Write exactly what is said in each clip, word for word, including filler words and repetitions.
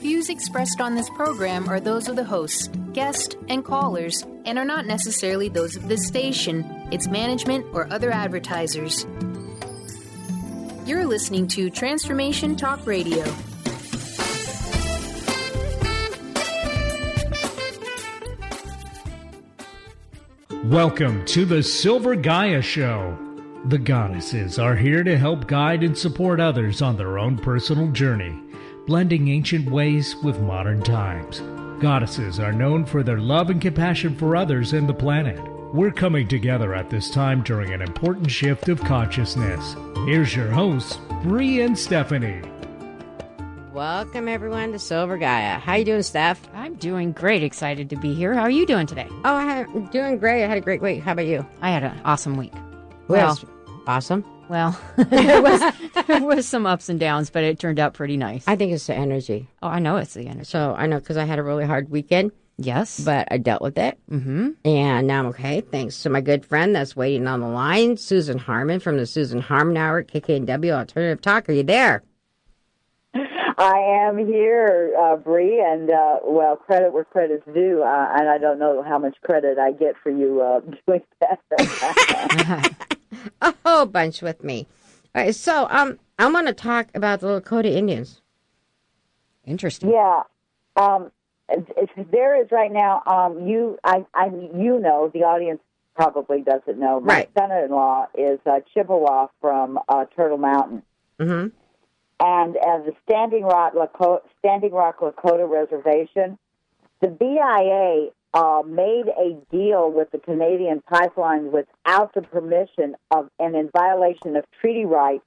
Views expressed on this program are those of the hosts, guests, and callers, and are not necessarily those of this station, its management, or other advertisers. You're listening to Transformation Talk Radio. Welcome to the Silver Gaia Show. The goddesses are here to help guide and support others on their own personal journey, blending ancient ways with modern times. Goddesses are known for their love and compassion for others and the planet. We're coming together at this time during an important shift of consciousness. Here's your hosts, Bree and Stephanie. Welcome, everyone, to Silver Gaia. How you doing, Steph? I'm doing great. Excited to be here. How are you doing today? Oh, I'm doing great. I had a great week. How about you? I had an awesome week. Well, awesome. Well, there was there was some ups and downs, but it turned out pretty nice. I think it's the energy. Oh, I know it's the energy. So I know because I had a really hard weekend. Yes. But I dealt with it. Mm-hmm. And now I'm okay. Thanks to my good friend that's waiting on the line, Susan Harmon from the Susan Harmon Hour at K K N W Alternative Talk. Are you there? I am here, uh, Bree, and, uh, well, credit where credit's due, uh, and I don't know how much credit I get for you uh, doing that. A whole bunch with me. All right, so um, I want to talk about the Lakota Indians. Interesting. Yeah. Um, it, it, there is right now, um, you I, I, you know, the audience probably doesn't know. My right. son-in-law is uh, Chippewa from uh, Turtle Mountain. Mm-hmm. And as the Standing Rock Lakota, Standing Rock Lakota Reservation, the B I A uh, made a deal with the Canadian Pipeline without the permission of, and in violation of treaty rights,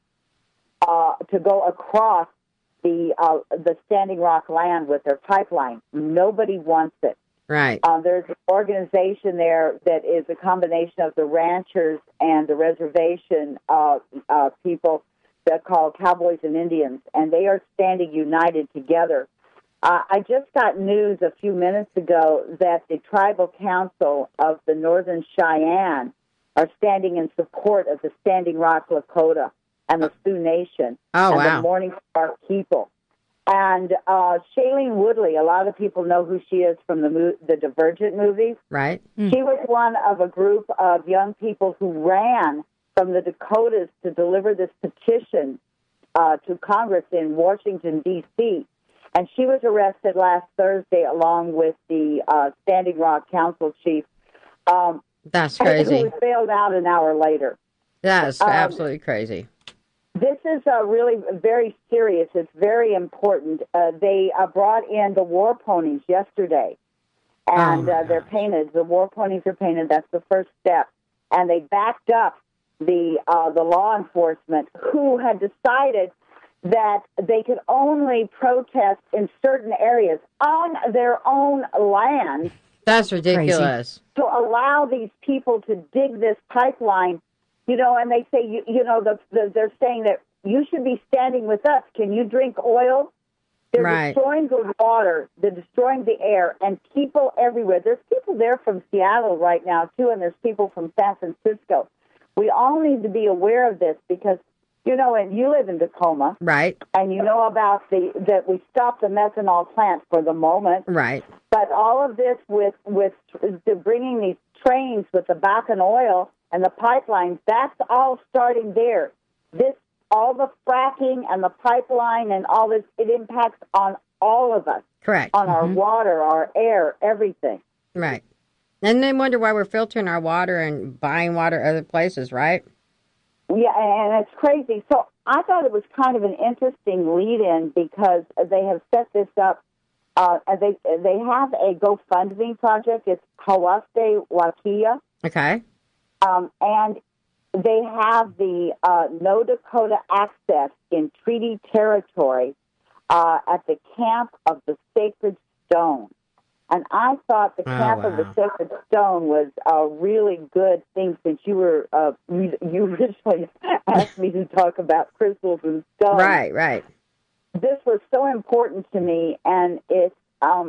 uh, to go across the uh, the Standing Rock land with their pipeline. Nobody wants it. Right. Uh, there's an organization there that is a combination of the ranchers and the reservation uh, uh, people. They're called Cowboys and Indians, and they are standing united together. Uh, I just got news a few minutes ago that the Tribal Council of the Northern Cheyenne are standing in support of the Standing Rock Lakota and the Sioux Nation oh, and wow. the Morning Star people. And uh, Shailene Woodley, a lot of people know who she is from the mo- the Divergent movies. Right. Mm. She was one of a group of young people who ran from the Dakotas to deliver this petition uh, to Congress in Washington, D C And she was arrested last Thursday along with the uh, Standing Rock Council chief. Um, That's crazy. Who was bailed out an hour later. That's um, absolutely crazy. This is uh, really very serious. It's very important. Uh, they uh, brought in the war ponies yesterday, and oh uh, they're painted. The war ponies are painted. That's the first step. And they backed up the uh, the law enforcement who had decided that they could only protest in certain areas on their own land. That's ridiculous. To allow these people to dig this pipeline, you know, and they say, you, you know, the, the, they're saying that you should be standing with us. Can you drink oil? They're right. destroying the water. They're destroying the air, and people everywhere. There's people there from Seattle right now, too, and there's people from San Francisco. We all need to be aware of this because, you know, and you live in Tacoma. Right. And you know about the that we stopped the methanol plant for the moment. Right. But all of this with, with the bringing these trains with the Bakken oil and the pipelines, that's all starting there. This, all the fracking and the pipeline and all this, it impacts on all of us. Correct. On mm-hmm. our water, our air, everything. Right. And they wonder why we're filtering our water and buying water other places, right? Yeah, and it's crazy. So I thought it was kind of an interesting lead-in because they have set this up. Uh, they they have a GoFundMe project. It's Hawaste Wakia. Okay. Um, and they have the uh, No Dakota Access in treaty territory uh, at the Camp of the Sacred Stone. And I thought the oh, Camp wow. of the Sacred Stone was a really good thing since you were uh, you, you originally asked me to talk about crystals and stones. Right, right. This was so important to me, and it's um,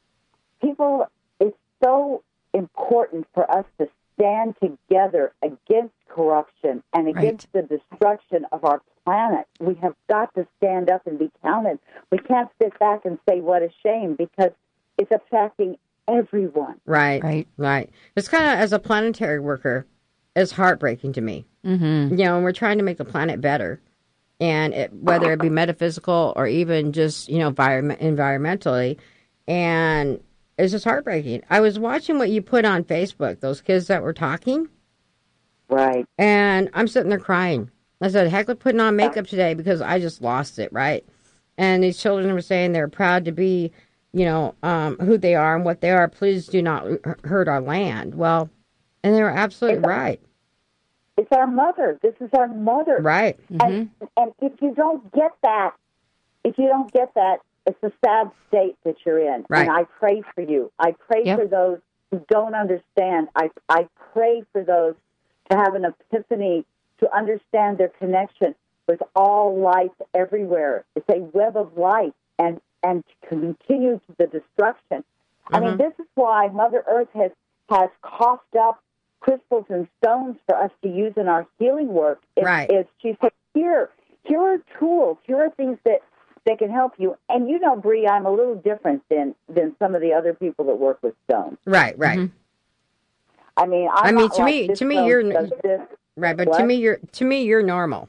people. It's so important for us to stand together against corruption and against right. the destruction of our planet. We have got to stand up and be counted. We can't sit back and say, what a shame, because it's affecting everyone. Right, Right. right. It's kind of, as a planetary worker, it's heartbreaking to me. Mm-hmm. You know, and we're trying to make the planet better. And it, whether it be metaphysical or even just, you know, environment, environmentally. And it's just heartbreaking. I was watching what you put on Facebook, those kids that were talking. Right. And I'm sitting there crying. I said, heck with putting on makeup today because I just lost it, right? And these children were saying they're proud to be, you know, um, who they are and what they are. Please do not hurt our land. Well, and they were absolutely right. It's our mother. This is our mother. Right. Mm-hmm. And, and if you don't get that, if you don't get that, it's a sad state that you're in. Right. And I pray for you. I pray Yep. for those who don't understand. I, I pray for those to have an epiphany, to understand their connection with all life everywhere. It's a web of life, and, and to continue the destruction. Mm-hmm. I mean, this is why Mother Earth has, has coughed up crystals and stones for us to use in our healing work. It's, Right. It's, she said, here, here are tools. Here are things that, that can help you. And you know, Bree, I'm a little different than, than some of the other people that work with stones. Right, right. Mm-hmm. I mean, I'm I mean, not to like me, this to me, stone you're does this. right, but What? to me, you're to me, you're normal.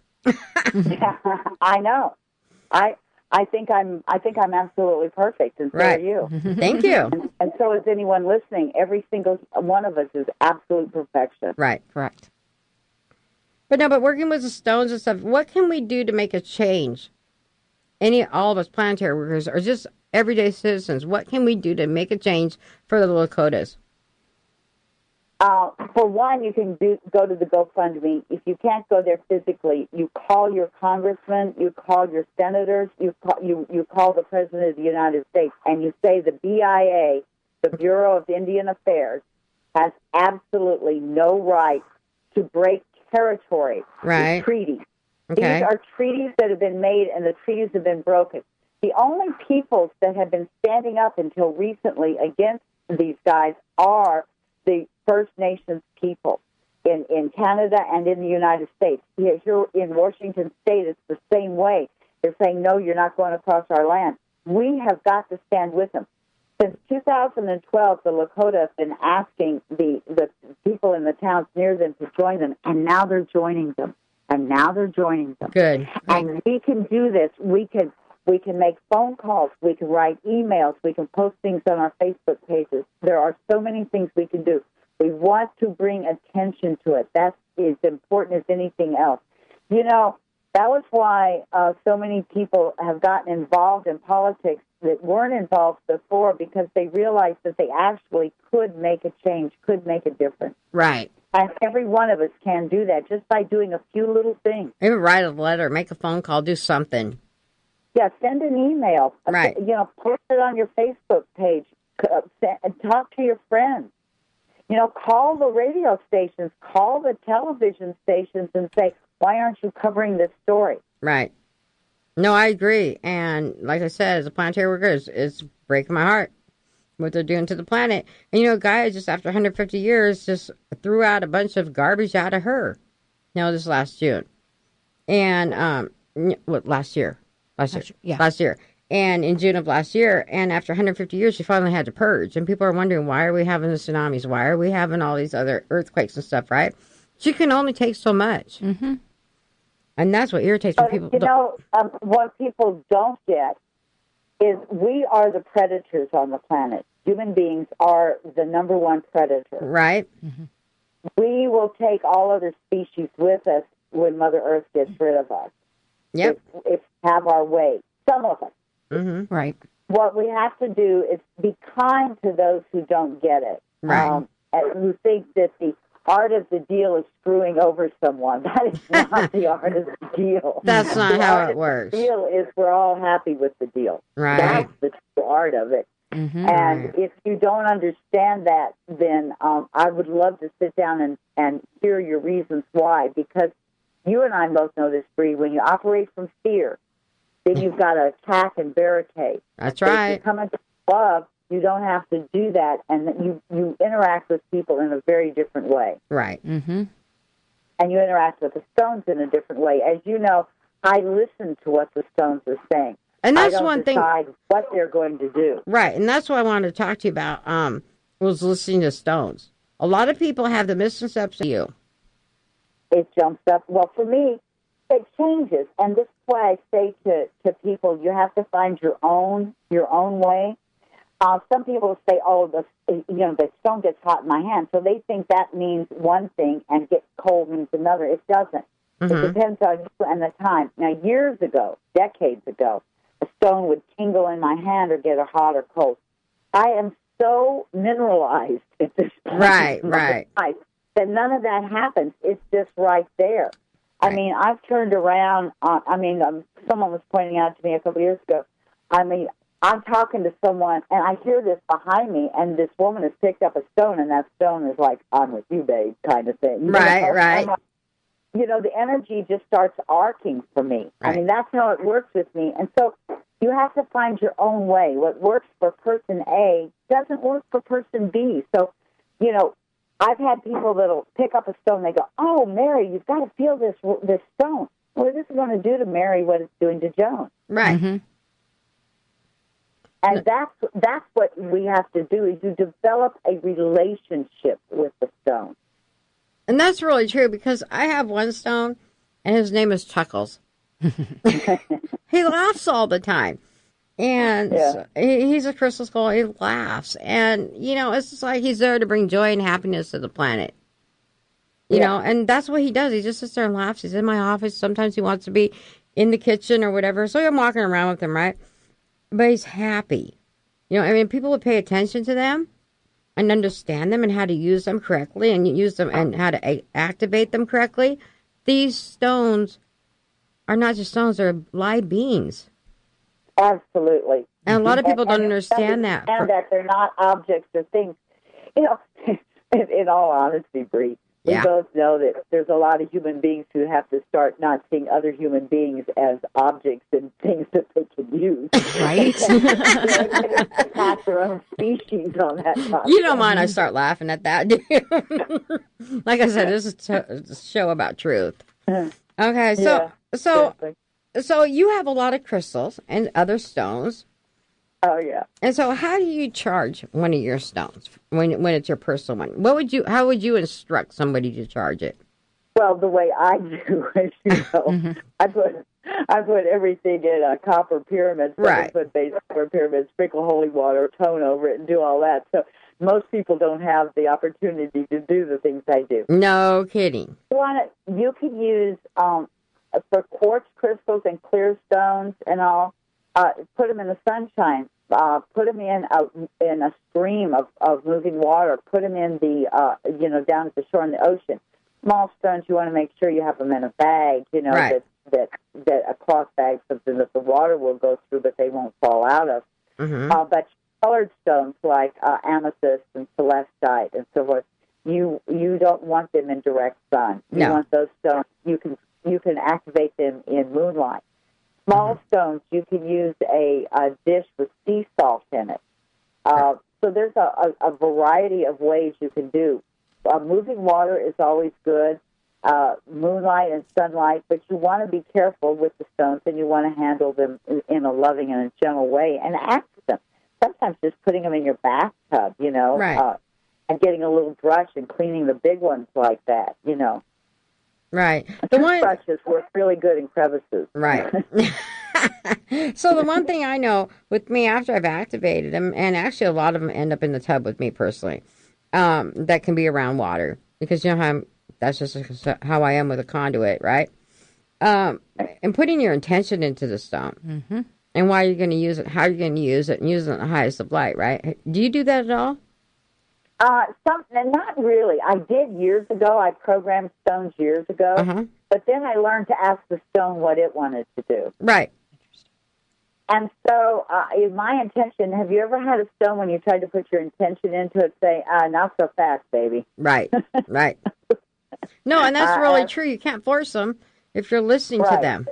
I know. I I think I'm I think I'm absolutely perfect, and so Right. are you. Thank you. And, and so is anyone listening. Every single one of us is absolute perfection. Right. Correct. But no, but working with the stones and stuff, what can we do to make a change? Any, all of us planetary workers or just everyday citizens, what can we do to make a change for the Lakotas? Uh, for one, you can do, go to the GoFundMe. If you can't go there physically, you call your congressman, you call your senators, you call, you, you call the President of the United States, and you say the B I A, the Bureau of Indian Affairs, has absolutely no right to break territory Right. with treaties. Okay. These are treaties that have been made, and the treaties have been broken. The only peoples that have been standing up until recently against these guys are the First Nations people in, in Canada and in the United States. Here, here in Washington State, it's the same way. They're saying, no, you're not going across our land. We have got to stand with them. Since two thousand twelve, the Lakota have been asking the, the people in the towns near them to join them, and now they're joining them. And now they're joining them. Good. And we can do this. We can we can make phone calls. We can write emails. We can post things on our Facebook pages. There are so many things we can do. We want to bring attention to it. That's as important as anything else. You know, that was why uh, so many people have gotten involved in politics that weren't involved before, because they realized that they actually could make a change, could make a difference. Right. And every one of us can do that just by doing a few little things. Even write a letter, make a phone call, do something. Yeah, send an email. Right. You know, post it on your Facebook page. Uh, send, talk to your friends. You know, call the radio stations, call the television stations and say, why aren't you covering this story? Right. No, I agree. And like I said, as a planetary worker, it's, it's breaking my heart what they're doing to the planet. And, you know, Gaia just after one hundred fifty years just threw out a bunch of garbage out of her. You know, this last June. And, um, what, last year? Last year. Last year, yeah. Last year. And in June of last year, and after one hundred fifty years, she finally had to purge. And people are wondering, why are we having the tsunamis? Why are we having all these other earthquakes and stuff, right? She can only take so much. Mm-hmm. And that's what irritates me. But, People you don't- know, um, what people don't get is we are the predators on the planet. Human beings are the number one predator. Right? We will take all other species with us when Mother Earth gets rid of us. Yep. If, if we have our way. Some of us. Mm-hmm. Right. What we have to do is be kind to those who don't get it. Right. Um, and who think that the art of the deal is screwing over someone. That is not the art of the deal. That's not the how art it of works. The deal is we're all happy with the deal. Right. That's the true art of it. Mm-hmm. And Right. if you don't understand that, then um, I would love to sit down and, and hear your reasons why. Because you and I both know this, Bree, when you operate from fear, then you've got to attack and barricade. That's But If right. you come into love, you don't have to do that, and you, you interact with people in a very different way. Right. Mm-hmm. and you interact with the stones in a different way. As you know, I listen to what the stones are saying. And that's I don't one thing. decide what they're going to do. Right, and that's what I wanted to talk to you about. Um, was listening to stones. A lot of people have the misconception of you. It jumps up. Well, for me, it changes, and this is why I say to, to people, you have to find your own your own way. Uh, some people say, "Oh, the you know the stone gets hot in my hand," so they think that means one thing, and get cold means another. It doesn't. Mm-hmm. It depends on you and the time. Now, years ago, decades ago, a stone would tingle in my hand or get a hot or cold. I am so mineralized at this point. Right, right. Life that none of that happens. It's just right there. Right. I mean, I've turned around. Uh, I mean, um, someone was pointing out to me a couple of years ago. I mean, I'm talking to someone, and I hear this behind me, and this woman has picked up a stone, and that stone is like, "I'm with you, babe," kind of thing. You right, know? right. Like, you know, the energy just starts arcing for me. Right. I mean, that's how it works with me. And so you have to find your own way. What works for person A doesn't work for person B. So, you know, I've had people that'll pick up a stone. They go, "Oh, Mary, you've got to feel this this stone." What is this going to do to Mary? What it's doing to Joan? Right. Mm-hmm. And that's that's what we have to do, is you develop a relationship with the stone. And that's really true, because I have one stone, and his name is Chuckles. He laughs all the time. And yeah. he, he's a crystal skull. He laughs. And, you know, it's just like he's there to bring joy and happiness to the planet. You yeah. know, and that's what he does. He just sits there and laughs. He's in my office. Sometimes he wants to be in the kitchen or whatever. So I'm walking around with him, right? But he's happy. You know, I mean, people would pay attention to them and understand them and how to use them correctly and use them and how to a- activate them correctly. These stones are not just stones, they're live beings. Absolutely. And a lot of people and, don't and understand that. And that they're not objects or things. You know, in, in all honesty, Bree, we yeah. both know that there's a lot of human beings who have to start not seeing other human beings as objects and things that they can use. Right? Pass their own species on that concept. You don't mind I start laughing at that, do you? Like I said, this is a show about truth. Okay, so yeah, so exactly. so you have a lot of crystals and other stones. Oh yeah. And so, how do you charge one of your stones when when it's your personal one? What would you? How would you instruct somebody to charge it? Well, the way I do, as you know, mm-hmm. I put I put everything in a copper pyramid, seven right. foot base copper pyramid, sprinkle holy water, tone over it, and do all that. So most people don't have the opportunity to do the things I do. No kidding. You want to, you could use um, for quartz crystals and clear stones and all. Uh, put them in the sunshine. Uh, put them in a in a stream of, of moving water. Put them in the uh, you know down at the shore in the ocean. Small stones, you want to make sure you have them in a bag. You know right. that that that a cloth bag, something that the water will go through, but they won't fall out of. Mm-hmm. Uh, but colored stones like uh, amethyst and celestite and so forth, you you don't want them in direct sun. You no. want those stones. You can you can activate them in moonlight. Small stones, you can use a, a dish with sea salt in it. Uh, so there's a, a, a variety of ways you can do. Uh, moving water is always good, uh, moonlight and sunlight, but you want to be careful with the stones, and you want to handle them in a loving and a gentle way and act with them. Sometimes just putting them in your bathtub, you know, right. uh, and getting a little brush and cleaning the big ones like that, you know. Right. The one brushes work really good in crevices. Right. So the one thing I know with me after I've activated them, and actually a lot of them end up in the tub with me personally, um, that can be around water, because you know how I'm, that's just how I am with a conduit, right? Um, and putting your intention into the stone, mm-hmm. and why you're going to use it, how you're going to use it, and use it in the highest of light, right? Do you do that at all? Uh, some, not really. I did years ago. I programmed stones years ago. Uh-huh. But then I learned to ask the stone what it wanted to do. Right. And so uh, my intention, have you ever had a stone when you tried to put your intention into it, say, uh, not so fast, baby? Right, right. No, and that's really uh, true. You can't force them if you're listening right. to them.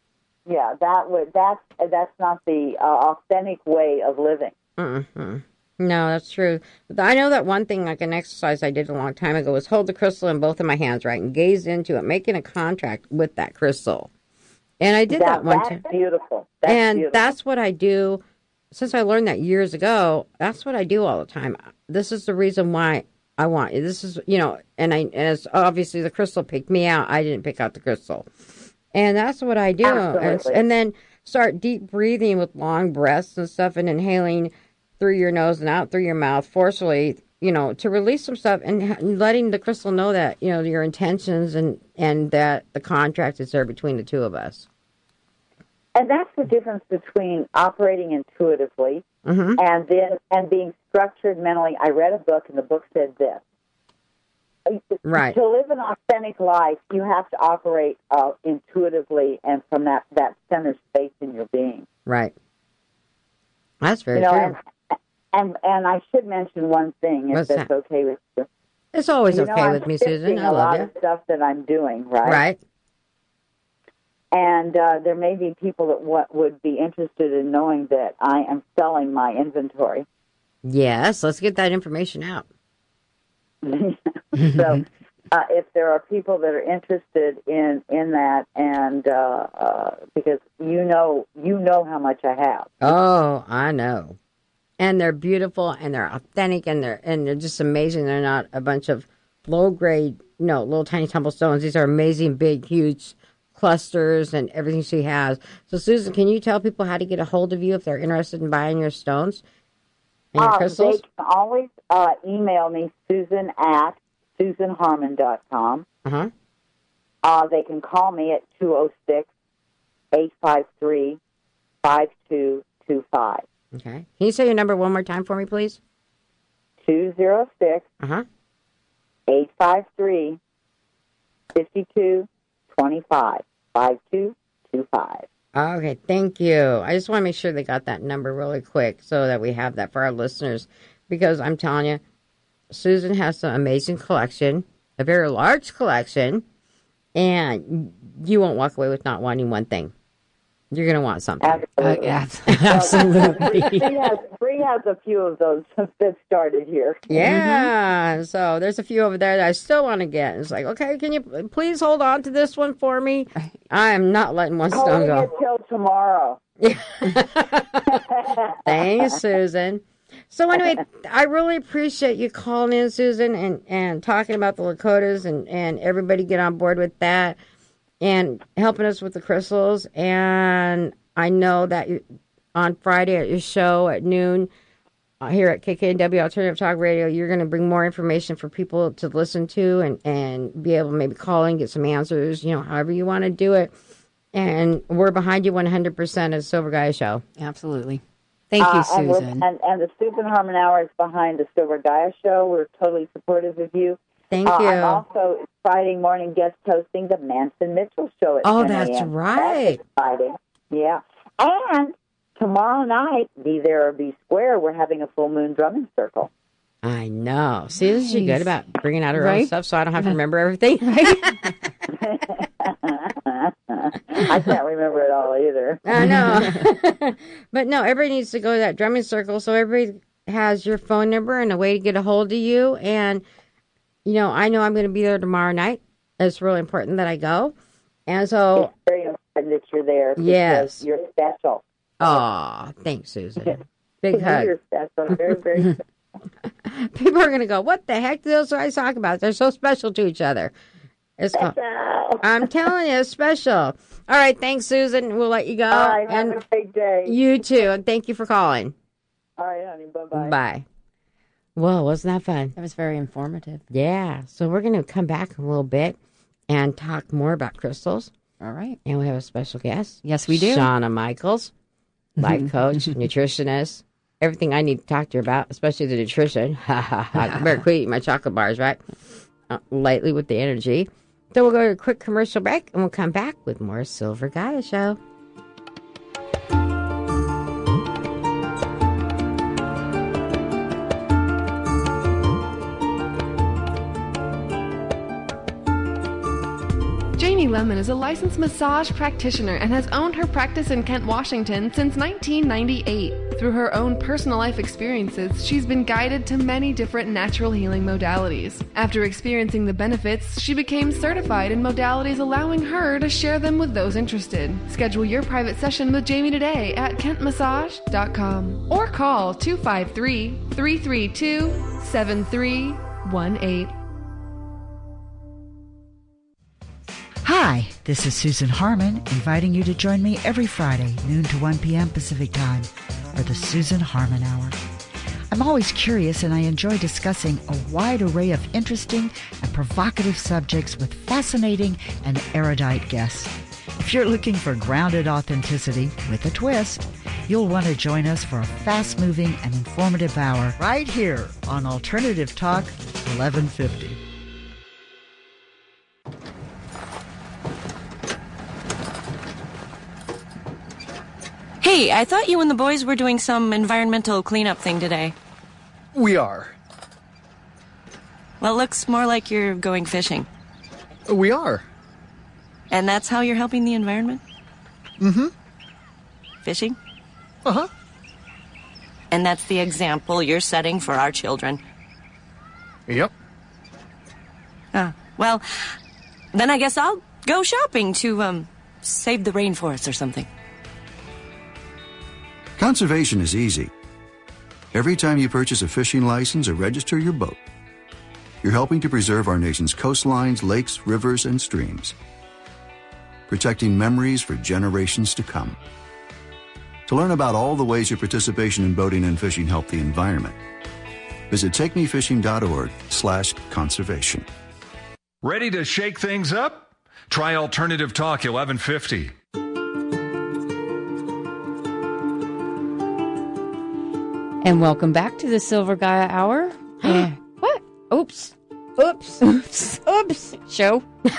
Yeah, that would that's that's not the uh, authentic way of living. Mm-hmm. No, that's true. I know that one thing, like an exercise I did a long time ago, was hold the crystal in both of my hands, right, and gaze into it, making a contract with that crystal. And I did that, that one that's time. Beautiful. That's and beautiful. that's what I do. Since I learned that years ago, that's what I do all the time. This is the reason why I want it. This is, you know, and I, and it's obviously the crystal picked me out. I didn't pick out the crystal. And that's what I do. And, and then start deep breathing with long breaths and stuff and inhaling through your nose and out through your mouth forcefully, you know, to release some stuff and letting the crystal know that, you know, your intentions and, and that the contract is there between the two of us. And that's the difference between operating intuitively mm-hmm. and then and being structured mentally. I read a book, and the book said this. Right. To live an authentic life, you have to operate uh, intuitively and from that, that center space in your being. Right. That's very you know, true. And, and and I should mention one thing, if What's that's that? okay with you. It's always you okay know, with I'm me, Susan. I a love lot you. of stuff that I'm doing, right? Right. And uh, there may be people that w- would be interested in knowing that I am selling my inventory. Yes, let's get that information out. So uh, if there are people that are interested in, in that, and uh, uh, because you know you know how much I have. Oh, I know. And they're beautiful, and they're authentic, and they're and they're just amazing. They're not a bunch of low grade, no, little tiny tumblestones. These are amazing, big, huge clusters and everything she has. So, Susan, can you tell people how to get a hold of you if they're interested in buying your stones and your uh, crystals? They can always uh, email me, Susan at susan harmon dot com. Uh-huh. Uh, they can call me at two oh six, eight five three, five two two five. Okay. Can you say your number one more time for me, please? two oh six, Uh-huh. eight five three, five two two five. five two two five. Okay, thank you. I just want to make sure they got that number really quick so that we have that for our listeners. Because I'm telling you, Susan has some amazing collection, a very large collection, and you won't walk away with not wanting one thing. You're going to want something. Absolutely. Uh, absolutely. Bree has, Bree has a few of those that started here. Yeah. Mm-hmm. So there's a few over there that I still want to get. It's like, okay, can you please hold on to this one for me? I am not letting one stone Holding go. it till tomorrow. Thanks, Susan. So anyway, I really appreciate you calling in, Susan, and, and talking about the Lakotas and, and everybody get on board with that and helping us with the crystals. And I know that you, on Friday at your show at noon uh, here at K K N W Alternative Talk Radio, you're going to bring more information for people to listen to and, and be able to maybe call and get some answers, you know, however you want to do it. And we're behind you one hundred percent at the Silver Gaia Show. Absolutely. Thank you, Uh, and, Susan. and, and the Susan Harmon Hour is behind the Silver Gaia Show. We're totally supportive of you. Thank uh, you. I'm also Friday morning guest hosting the Manson Mitchell Show at Oh, ten that's a.m. right. That's exciting. Yeah. And tomorrow night, be there or be square, we're having a full moon drumming circle. I know. See, this is she good about bringing out her Right? own stuff so I don't have to remember everything. I can't remember it all either. I know. But no, everybody needs to go to that drumming circle so everybody has your phone number and a way to get a hold of you. And, you know, I know I'm going to be there tomorrow night. It's really important that I go. And so, It's very important that you're there. Because Yes. you're special. aw, thanks, Susan. Big hug. You're special. Very, very special. People are going to go, what the heck do those guys talk about? They're so special to each other. It's called, I'm telling you, it's special. All right, thanks, Susan. We'll let you go. All right, have and a great day. you too. And thank you for calling. All right, honey. Bye-bye. Bye. Well, wasn't that fun? That was very informative. Yeah. So we're going to come back in a little bit and talk more about crystals. All right. And we have a special guest. Yes, we do. Shauna Michaels, life coach, nutritionist, everything I need to talk to her about, especially the nutrition. Ha ha ha. Better quit eating my chocolate bars, right? Uh, lightly with the energy. So we'll go to a quick commercial break and we'll come back with more Silver Gaia Show. Lemon is a licensed massage practitioner and has owned her practice in Kent, Washington since nineteen ninety-eight. Through her own personal life experiences, she's been guided to many different natural healing modalities. After experiencing the benefits, she became certified in modalities, allowing her to share them with those interested. Schedule your private session with Jamie today at kent massage dot com or call two five three, three three two, seven three one eight. Hi, this is Susan Harmon, inviting you to join me every Friday, noon to one p.m. Pacific Time, for the Susan Harmon Hour. I'm always curious, and I enjoy discussing a wide array of interesting and provocative subjects with fascinating and erudite guests. If you're looking for grounded authenticity with a twist, you'll want to join us for a fast-moving and informative hour right here on Alternative Talk eleven fifty. Hey, I thought you and the boys were doing some environmental cleanup thing today. We are. Well, it looks more like you're going fishing. We are. And that's how you're helping the environment? Mm-hmm. Fishing? Uh-huh. And that's the example you're setting for our children? Yep. Ah, well, then I guess I'll go shopping to, um, save the rainforest or something. Conservation is easy. Every time you purchase a fishing license or register your boat, you're helping to preserve our nation's coastlines, lakes, rivers, and streams, protecting memories for generations to come. To learn about all the ways your participation in boating and fishing help the environment, visit takemefishing.org slash conservation. Ready to shake things up? Try Alternative Talk eleven fifty. And welcome back to the Silver Gaia Hour. uh, what? Oops. Oops. Oops. Oops. Show.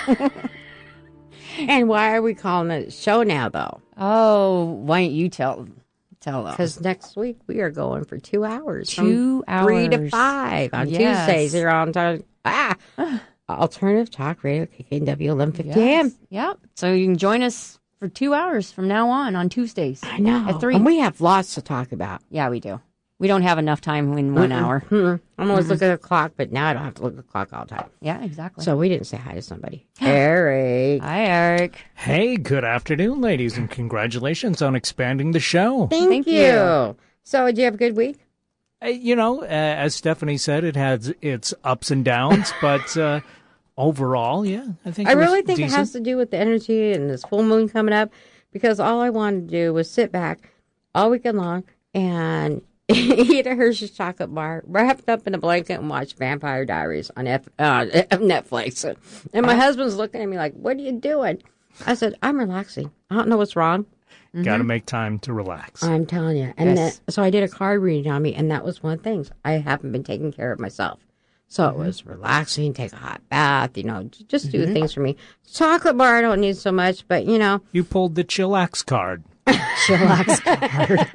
And why are we calling it a show now, though? Oh, why don't you tell tell them? Because next week we are going for two hours. Two from Three to hours. five on Yes. Tuesdays here on ah, Alternative Talk Radio, K K N W eleven fifty A M. Yes. Yep. So you can join us for two hours from now on on Tuesdays. I know. At three. And we have lots to talk about. Yeah, we do. We don't have enough time in one Mm-mm. hour. Mm-mm. I'm always Mhm. looking at the clock, but now I don't have to look at the clock all the time. Yeah, exactly. So we didn't say hi to somebody. Eric. Hi, Eric. Hey, good afternoon, ladies, and congratulations on expanding the show. Thank, Thank you. you. So, did you have a good week? Uh, you know, uh, as Stephanie said, it has its ups and downs, but uh, overall, yeah, I think I it was really think decent. it has to do with the energy and this full moon coming up, because all I wanted to do was sit back all weekend long and eat a Hershey's chocolate bar, wrapped up in a blanket, and watch Vampire Diaries on F- uh, Netflix. And my husband's looking at me like, "What are you doing?" I said, "I'm relaxing. I don't know what's wrong." Got to mm-hmm. make time to relax. I'm telling you. And Yes. then, so I did a card reading on me, and that was one of the things. I haven't been taking care of myself. So it was relaxing, take a hot bath, you know, j- just do Mhm. things for me. Chocolate bar, I don't need so much, but, you know. You pulled the chillax card. Chillax card.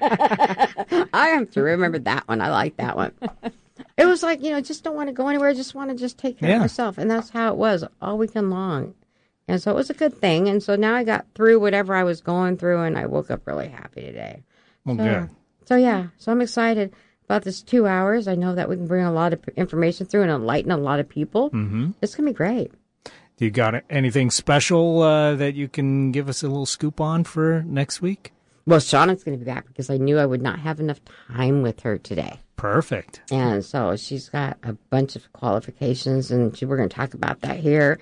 I have to remember that one. I like that one. It was like, you know, just don't want to go anywhere. Just want to just take care Yeah. of myself. And that's how it was all weekend long. And so it was a good thing. And so now I got through whatever I was going through, and I woke up really happy today. Well, so, good. So, yeah. So I'm excited about this two hours. I know that we can bring a lot of information through and enlighten a lot of people. Mm-hmm. It's going to be great. You got anything special uh, that you can give us a little scoop on for next week? Well, Shauna's going to be back because I knew I would not have enough time with her today. Perfect. And so she's got a bunch of qualifications, and she, we're going to talk about that here.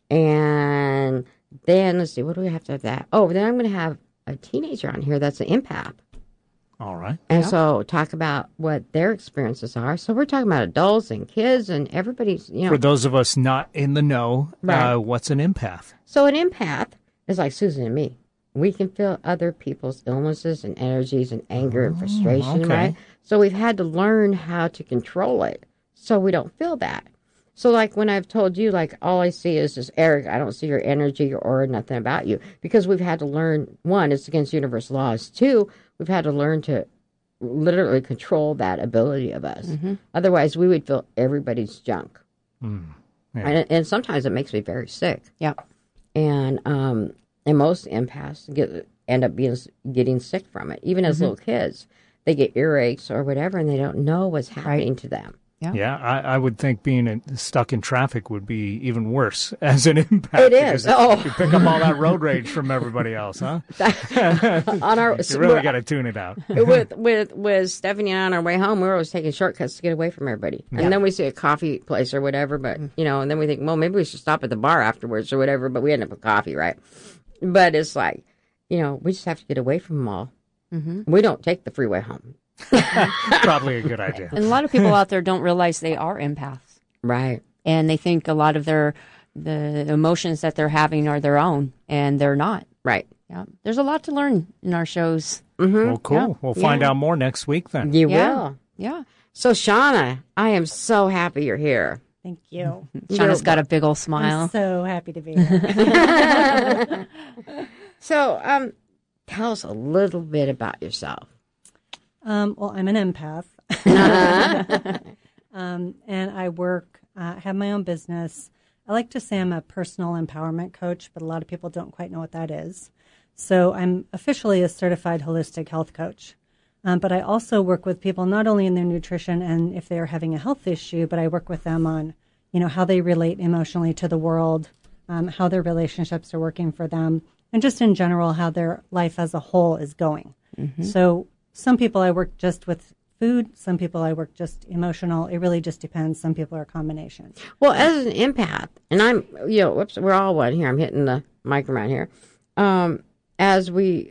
And then, let's see, what do we have to have that? Oh, then I'm going to have a teenager on here that's an empath. All right. And Yeah. so talk about what their experiences are. So we're talking about adults and kids and everybody's, you know. For those of us not in the know, Right. uh, what's an empath? So an empath is like Susan and me. We can feel other people's illnesses and energies and anger and frustration, okay. right? So we've had to learn how to control it so we don't feel that. So like when I've told you, like all I see is just, Eric, I don't see your energy or nothing about you. Because we've had to learn, one, it's against universal laws. Two, we've had to learn to literally control that ability of us. Mhm. Otherwise, we would feel everybody's junk. Mm. Yeah. And, and sometimes it makes me very sick. Yeah. and um, and most empaths get end up being getting sick from it. Even as Mm-hmm. little kids, they get earaches or whatever, and they don't know what's happening to them. Yeah, Yeah, I, I would think being in, stuck in traffic would be even worse as an impact. It is. because Oh. You pick up all that road rage from everybody else, huh? On our, You really got to tune it out. with with with Stephanie and I on our way home, we were always taking shortcuts to get away from everybody. And then we see a coffee place or whatever, but you know, and then we think, well, maybe we should stop at the bar afterwards or whatever. But we end up with coffee, right? But it's like, you know, we just have to get away from them all. Mm-hmm. We don't take the freeway home. Probably a good idea. And a lot of people out there don't realize they are empaths, Right. and they think a lot of their the emotions that they're having are their own, and they're not. Right. Yeah, there's a lot to learn in our shows. Mm-hmm. Well, cool. Yeah. We'll find Yeah. out more next week then. You Yeah. will. Yeah, So, Shauna, I am so happy you're here. Thank you. Shauna's got a big old smile. I'm so happy to be here. So, um, tell us a little bit about yourself. um, well, I'm an empath. um, and I work, uh, have my own business. I like to say I'm a personal empowerment coach, but a lot of people don't quite know what that is. So I'm officially a certified holistic health coach. Um, but I also work with people not only in their nutrition and if they're having a health issue, but I work with them on, you know, how they relate emotionally to the world, um, how their relationships are working for them, and just in general, how their life as a whole is going. Mm-hmm. So some people I work just with food. Some people I work just emotional. It really just depends. Some people are a combination. Well, as an empath, and I'm, you know, whoops, we're all one here. I'm hitting the mic around here. Um, as we,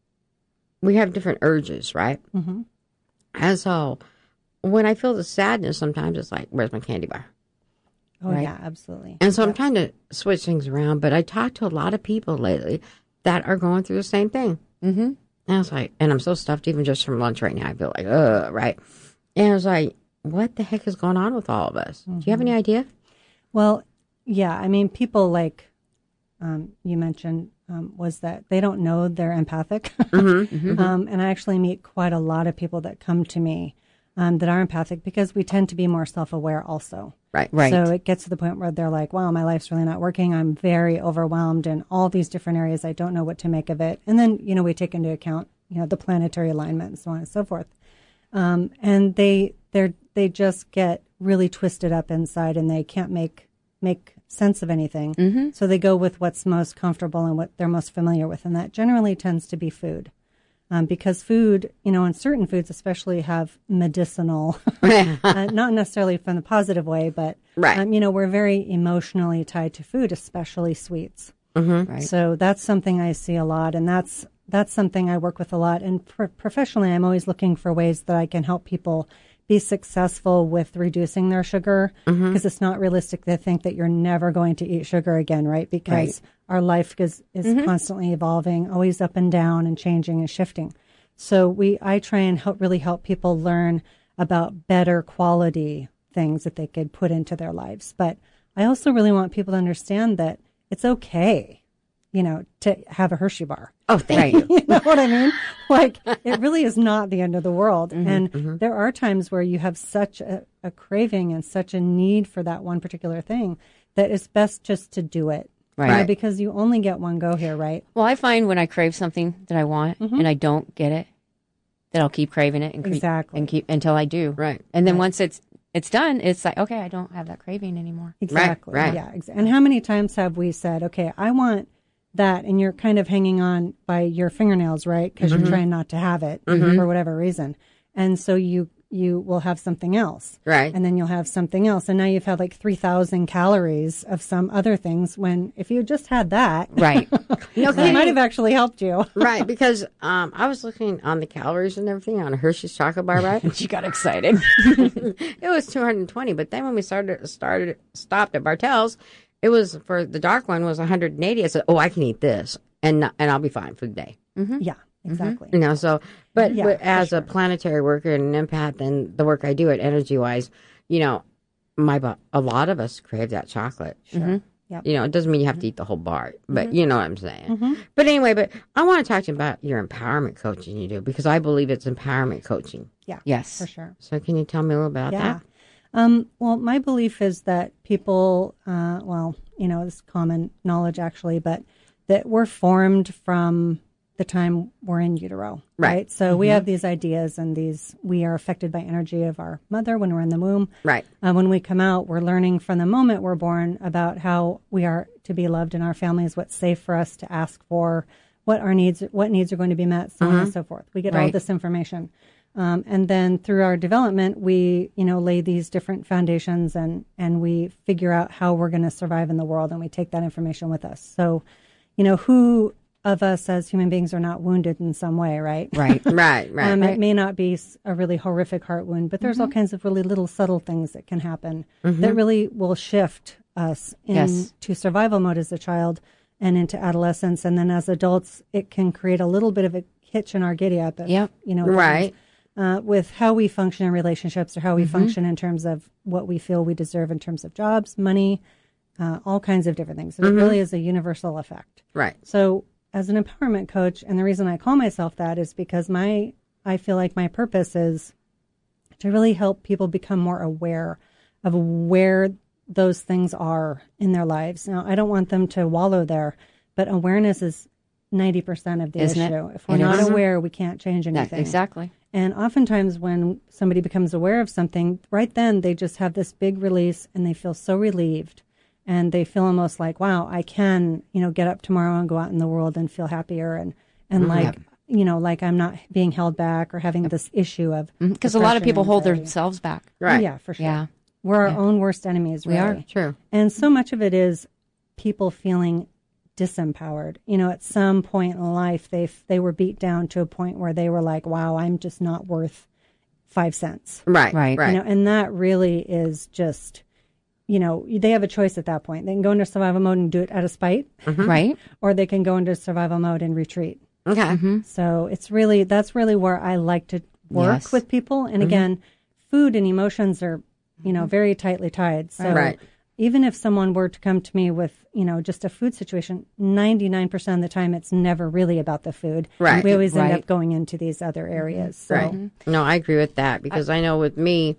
we have different urges, right? Mm-hmm. And so when I feel the sadness, sometimes it's like, where's my candy bar? Oh, Right. yeah, absolutely. And so I'm Yep. trying to switch things around, but I talk to a lot of people lately that are going through the same thing. Mm-hmm. And I was like, and I'm so stuffed even just from lunch right now. I feel like, ugh, right? And I was like, what the heck is going on with all of us? Do you have any idea? Well, yeah, I mean, people like um, you mentioned um, was that they don't know they're empathic. Mm-hmm, mm-hmm. Um, and I actually meet quite a lot of people that come to me um, that are empathic because we tend to be more self-aware also. Right. Right. So it gets to the point where they're like, wow, my life's really not working. I'm very overwhelmed in all these different areas. I don't know what to make of it. And then, you know, we take into account, you know, the planetary alignment and so on and so forth. Um, and they, they're, they just get really twisted up inside and they can't make, make sense of anything. Mm-hmm. So they go with what's most comfortable and what they're most familiar with. And that generally tends to be food. Um, because food, you know, and certain foods especially have medicinal, uh, not necessarily from the positive way, but, Right. um, you know, we're very emotionally tied to food, especially sweets. Mm-hmm. Right. So that's something I see a lot, and that's that's something I work with a lot. And pro- professionally, I'm always looking for ways that I can help people be successful with reducing their sugar, because Mm-hmm. it's not realistic to think that you're never going to eat sugar again, right? Because Right. our life is, is Mm-hmm. constantly evolving, always up and down and changing and shifting. So we, I try and help really help people learn about better quality things that they could put into their lives. But I also really want people to understand that it's okay, you know, to have a Hershey bar. Oh, thank you. You know what I mean? Like, it really is not the end of the world. Mm-hmm, and there are times where you have such a, a craving and such a need for that one particular thing that it's best just to do it. Right. You know, because you only get one go here, right? Well, I find when I crave something that I want Mm-hmm. and I don't get it, that I'll keep craving it and keep, Exactly. and keep until I do. Right. And then Right. once it's it's done, it's like, okay, I don't have that craving anymore. Exactly. right. Yeah. Ex- and how many times have we said, okay, I want that, and you're kind of hanging on by your fingernails, right? Because you're trying not to have it for whatever reason. And so you you will have something else. Right. And then you'll have something else. And now you've had like three thousand calories of some other things when if you just had that, Right. No that kidding. might have actually helped you. Right, because um, I was looking on the calories and everything on a Hershey's chocolate bar, right? She got excited. It was two hundred twenty, but then when we started started stopped at Bartell's, it was for the dark one was one hundred eighty. I said, "Oh, I can eat this, and not, and I'll be fine for the day." Yeah, exactly. You know, so but, Yeah, but for as sure. a planetary worker and an empath, and the work I do at Energy Wise, you know, my bo- a lot of us crave that chocolate. Sure. Yep. You know, it doesn't mean you have to eat the whole bar, but you know what I'm saying. But anyway, but I want to talk to you about your empowerment coaching you do, because I believe it's empowerment coaching. Yeah. Yes. For sure. So can you tell me a little about Yeah. that? Um, well, my belief is that people, uh, well, you know, this is common knowledge actually, but that we're formed from the time we're in utero, right? right? So mm-hmm. we have these ideas and these, we are affected by energy of our mother when we're in the womb. Right. Uh, when we come out, we're learning from the moment we're born about how we are to be loved in our families, what's safe for us to ask for, what our needs, what needs are going to be met, so mm-hmm. on and so forth. We get right. all this information. Um, and then through our development, we, you know, lay these different foundations and, and we figure out how we're going to survive in the world, and we take that information with us. So, you know, who of us as human beings are not wounded in some way, right? Right, right, right. um, right. It may not be a really horrific heart wound, but there's mm-hmm. all kinds of really little subtle things that can happen mm-hmm. that really will shift us into yes. survival mode as a child and into adolescence. And then as adults, it can create a little bit of a hitch in our giddy up. Yep. You know, right. Uh, with how we function in relationships or how we mm-hmm. function in terms of what we feel we deserve in terms of jobs, money, uh, all kinds of different things. So mm-hmm. it really is a universal effect. Right. So as an empowerment coach, and the reason I call myself that is because my I feel like my purpose is to really help people become more aware of where those things are in their lives. Now, I don't want them to wallow there, but awareness is ninety percent of the Isn't issue. It? If we're it not is. aware, we can't change anything. That, exactly. And oftentimes when somebody becomes aware of something, right then they just have this big release and they feel so relieved. And they feel almost like, wow, I can, you know, get up tomorrow and go out in the world and feel happier and, and mm-hmm. like, you know, like I'm not being held back or having this issue of because mm-hmm. a lot of people hold themselves back. Right. Oh, yeah, for sure. Yeah. We're our yeah. own worst enemies. Really. We are. True. And so much of it is people feeling disempowered. You know, at some point in life, they they were beat down to a point where they were like, wow, I'm just not worth five cents. Right. Right. Right. You know, and that really is just, you know, they have a choice at that point. They can go into survival mode and do it out of spite. Mm-hmm. Right. Or they can go into survival mode and retreat. Okay. Mm-hmm. So it's really, that's really where I like to work yes. with people. And mm-hmm. again, food and emotions are, you know, very tightly tied. So right. even if someone were to come to me with, you know, just a food situation, ninety-nine percent of the time, it's never really about the food. Right. We always right. end up going into these other areas. So. Right. No, I agree with that because I, I know with me,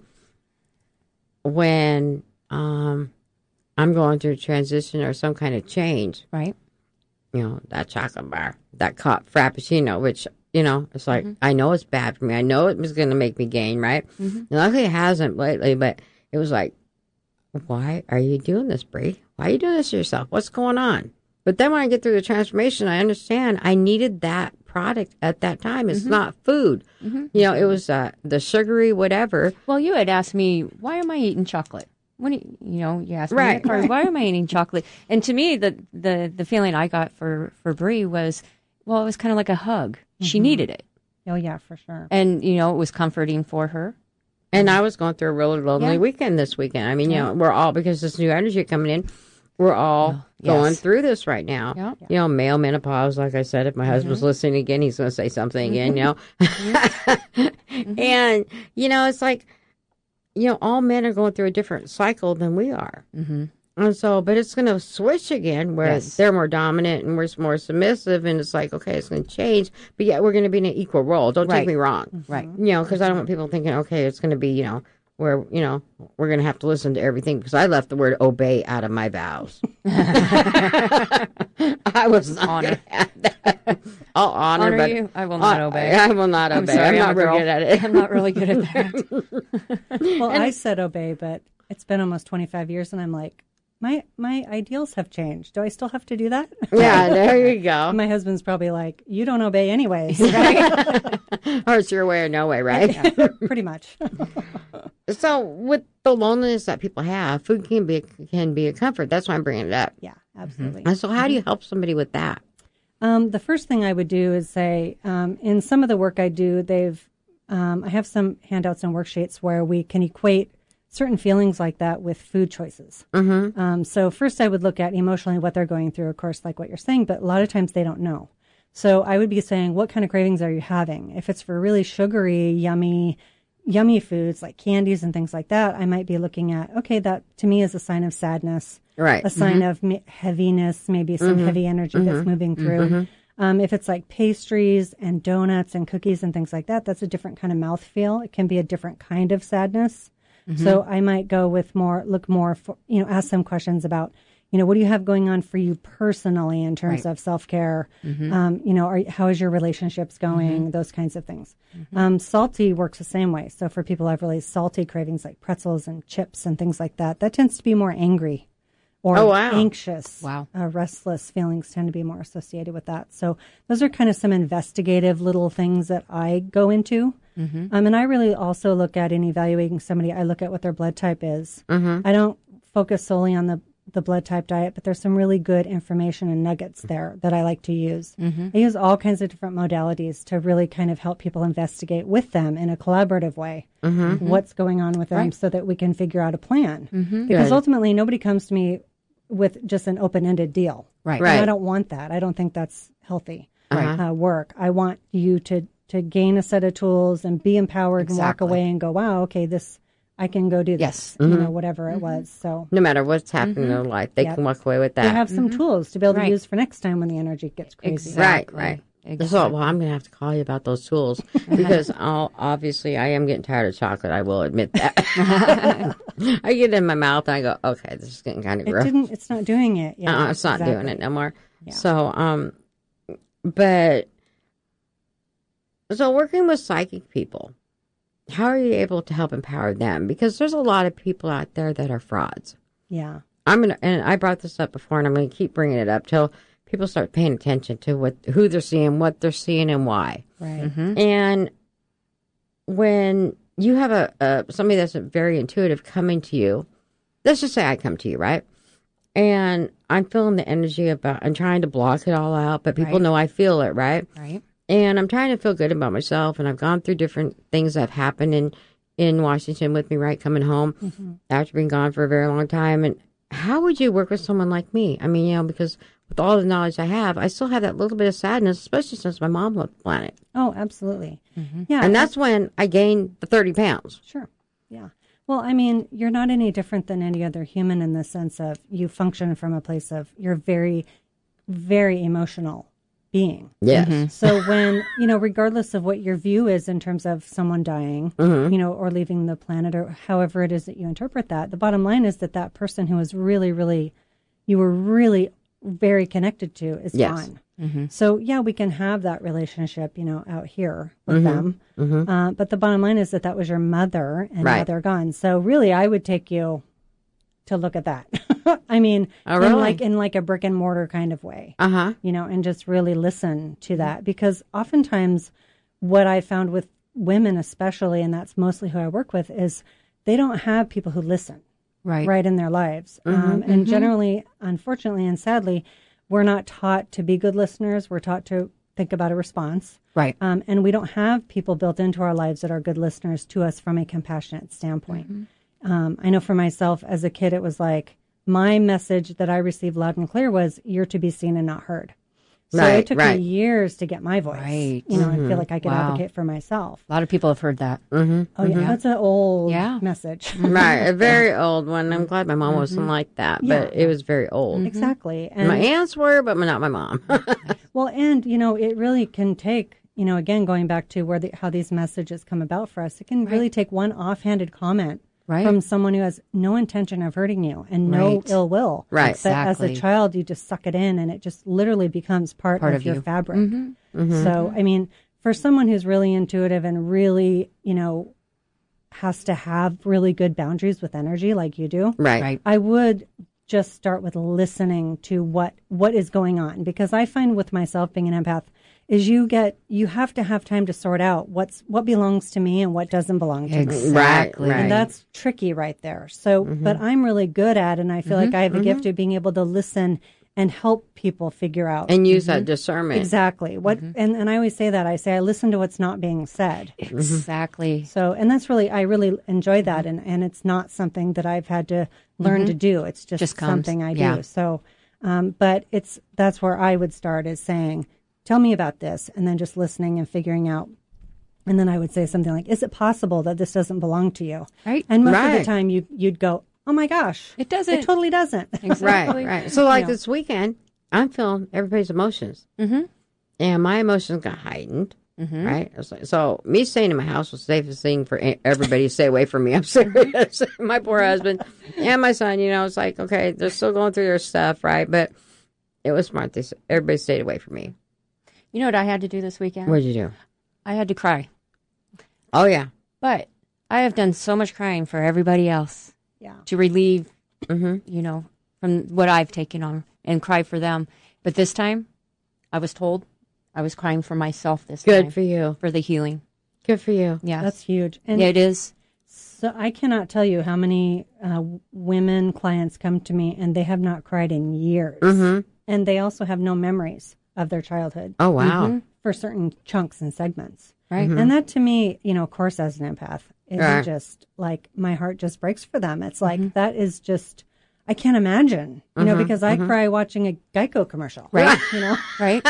when um, I'm going through a transition or some kind of change, right? You know, that chocolate bar, that cup frappuccino, which, you know, it's like, mm-hmm. I know it's bad for me. I know it was going to make me gain, right? Mm-hmm. And luckily it hasn't lately, but it was like, why are you doing this, Bree? Why are you doing this to yourself? What's going on? But then when I get through the transformation, I understand I needed that product at that time. It's mm-hmm. not food. Mm-hmm. You know, it was uh, the sugary whatever. Well, you had asked me, why am I eating chocolate? When you, you know, you asked right, me, that, right. why am I eating chocolate? And to me, the the, the feeling I got for, for Bree was, well, it was kind of like a hug. Mm-hmm. She needed it. Oh, yeah, for sure. And, you know, it was comforting for her. And I was going through a really lonely yeah. weekend this weekend. I mean, you yeah. know, we're all, because this new energy coming in, we're all oh, yes. going through this right now. Yeah. You know, male menopause, like I said, if my mm-hmm. husband's listening again, he's going to say something again, you know. mm-hmm. And, you know, it's like, you know, all men are going through a different cycle than we are. Mm-hmm. And so, but it's going to switch again where yes. they're more dominant and we're more submissive. And it's like, okay, it's going to change. But yet we're going to be in an equal role. Don't right. take me wrong. Mm-hmm. Right. You know, because I don't want people thinking, okay, it's going to be, you know, where, you know, we're going to have to listen to everything because I left the word obey out of my vows. I was not honor. that. I'll honor, honor but you. I will not uh, obey. I will not I'm obey. Sorry, I'm not I'm very girl. good at it. I'm not really good at that. Well, and I said obey, but it's been almost twenty-five years, and I'm like, my my ideals have changed. Do I still have to do that? Yeah, there you go. My husband's probably like, you don't obey anyways. Right? Or it's your way or no way, right? Yeah, pretty much. So with the loneliness that people have, food can be can be a comfort. That's why I'm bringing it up. Yeah, absolutely. And so how do you help somebody with that? Um, the first thing I would do is say, um, in some of the work I do, they've um, I have some handouts and worksheets where we can equate certain feelings like that with food choices. Mm-hmm. Um, so first I would look at emotionally what they're going through, of course, like what you're saying, but a lot of times they don't know. So I would be saying, what kind of cravings are you having? If it's for really sugary, yummy, yummy foods like candies and things like that, I might be looking at, okay, that to me is a sign of sadness, right? A sign mm-hmm. of heaviness, maybe some mm-hmm. heavy energy mm-hmm. that's moving through. Mm-hmm. Um, if it's like pastries and donuts and cookies and things like that, that's a different kind of mouthfeel. It can be a different kind of sadness. Mm-hmm. So I might go with more, look more, for, you know, ask some questions about, You know, what do you have going on for you personally in terms Right. of self-care? Mhm. Um, you know, are, how is your relationships going? Mhm. Those kinds of things. Mhm. Um, salty works the same way. So for people who have really salty cravings like pretzels and chips and things like that, that tends to be more angry or Oh, wow. anxious. Wow. Uh, restless feelings tend to be more associated with that. So those are kind of some investigative little things that I go into. Mhm. Um, and I really also look at in evaluating somebody, I look at what their blood type is. Mhm. I don't focus solely on the, the blood type diet, but there's some really good information and nuggets there that I like to use. Mhm. I use all kinds of different modalities to really kind of help people investigate with them in a collaborative way Mhm. what's going on with them Right. so that we can figure out a plan. Mhm. Because Good. ultimately, nobody comes to me with just an open-ended deal. Right. And Right. I don't want that. I don't think that's healthy Uh-huh. uh, work. I want you to to gain a set of tools and be empowered and walk Exactly. away and go, wow, okay, this I can go do this. Yes. You Mhm. know, whatever it was. So No matter what's happening in their life, they Yep. can walk away with they that. have some tools to be able to Right. use for next time when the energy gets crazy. Exactly. Right, right. Exactly. So, well, I'm going to have to call you about those tools because I'll, obviously I am getting tired of chocolate. I will admit that. I get it in my mouth and I go, okay, this is getting kind of It gross. didn't. It's not doing it. Yeah, uh-uh, it's not doing exactly. it no more. Yeah. So, um, but, so working with psychic people, how are you able to help empower them? Because there's a lot of people out there that are frauds. Yeah. I'm gonna, and I brought this up before, and I'm going to keep bringing it up till people start paying attention to what, who they're seeing, what they're seeing, and why. Right. Mhm. And when you have a, a somebody that's very intuitive coming to you, let's just say I come to you, right? And I'm feeling the energy about, I'm trying to block it all out, but people Right. know I feel it, right? Right. And I'm trying to feel good about myself, and I've gone through different things that have happened in, in Washington with me, right, coming home Mm-hmm. after being gone for a very long time. And how would you work with someone like me? I mean, you know, because with all the knowledge I have, I still have that little bit of sadness, especially since my mom left the planet. Oh, absolutely. Mhm. Yeah. And that's when I gained the thirty pounds. Sure. Yeah. Well, I mean, you're not any different than any other human in the sense of you function from a place of you're very, very emotional being. Yes. Mhm. So when, you know, regardless of what your view is in terms of someone dying, Mhm. you know, or leaving the planet or however it is that you interpret that, the bottom line is that that person who was really, really, you were really very connected to is Yes. gone. Mhm. So yeah, we can have that relationship, you know, out here with Mhm. them. Mhm. Uh, but the bottom line is that that was your mother and now Right. they're gone. So really, I would take you to look at that. I mean, Oh, in really? like in like a brick and mortar kind of way, Uh huh. you know, and just really listen to that because oftentimes what I found with women, especially, and that's mostly who I work with, is they don't have people who listen Right. right in their lives. Mhm. Um, and Mhm. generally, unfortunately and sadly, we're not taught to be good listeners. We're taught to think about a response. Right. Um, and we don't have people built into our lives that are good listeners to us from a compassionate standpoint. Mm-hmm. Um, I know for myself as a kid, it was like my message that I received loud and clear was, you're to be seen and not heard. So Right, it took right. me years to get my voice. Right. You know, I Mhm. feel like I could Wow. advocate for myself. A lot of people have heard that. Mm-hmm. Oh, yeah. That's an old Yeah. message. Right. A very old one. I'm glad my mom wasn't like that, but Yeah. it was very old. Exactly. And My aunts were, but not my mom. well, and, you know, it really can take, you know, again, going back to where the, how these messages come about for us, it can really take one offhanded comment Right. from someone who has no intention of hurting you and no Right. ill will. Right. But as a Exactly. child, you just suck it in and it just literally becomes part, Part of, of your you. fabric. Mhm. Mhm. So, I mean, for someone who's really intuitive and really, you know, has to have really good boundaries with energy like you do, Right. Right. I would just start with listening to what what is going on, because I find with myself being an empath is you get you have to have time to sort out what's what belongs to me and what doesn't belong to me. Exactly. Right, right. And that's tricky right there. So, but I'm really good at, and I feel like I have a gift of being able to listen and help people figure out And use that discernment. exactly what. And, and I always say that I say I listen to what's not being said. Exactly. So, and that's really, I really enjoy that. And, and it's not something that I've had to learn to do. It's just, Just comes. something I Yeah. do. So, um, but it's, that's where I would start is saying, tell me about this. And then just listening and figuring out. And then I would say something like, is it possible that this doesn't belong to you? Right. And most of Right. the time you, you'd go, oh my gosh, It doesn't. it totally doesn't. Exactly. Right, right. So, like Yeah. this weekend, I'm feeling everybody's emotions. Mm-hmm. And my emotions got heightened. Mm-hmm. Right? It was like, so me staying in my house was the safest thing for everybody to stay away from me. I'm serious. My poor husband and my son, you know, it's like, okay, they're still going through their stuff, right? But it was smart. They, everybody stayed away from me. You know what I had to do this weekend? What did you do? I had to cry. Oh, yeah. But I have done so much crying for everybody else. Yeah. To relieve, mm-hmm. you know, from what I've taken on and cry for them. But this time, I was told I was crying for myself this Good time. Good for you. For the healing. Good for you. Yeah. That's huge. And yeah, it is. So I cannot tell you how many uh, women clients come to me and they have not cried in years. Mm-hmm. And they also have no memories of their childhood. Oh, wow. Mm-hmm. For certain chunks and segments. Right. Mm-hmm. And that to me, you know, of course, as an empath, is right. just like my heart just breaks for them. It's like, mm-hmm. that is just, I can't imagine, you mm-hmm. know, because I mm-hmm. cry watching a Geico commercial. Right. You know? Right.